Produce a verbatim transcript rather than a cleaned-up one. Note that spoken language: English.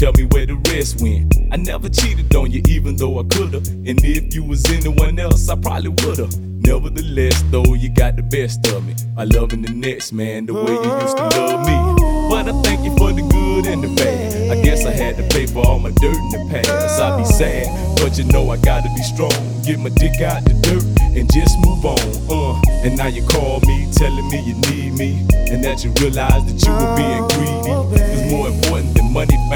tell me where the rest went. I never cheated on you even though I could've, and if you was anyone else I probably would've. Nevertheless though, you got the best of me by loving the next man the way you used to love me. But I thank you for the good and the bad. I guess I had to pay for all my dirt in the past. I be sad, but you know I gotta be strong. Get my dick out the dirt and just move on. Uh, and now you call me, telling me you need me, and that you realize that you were being greedy. It's more important than money.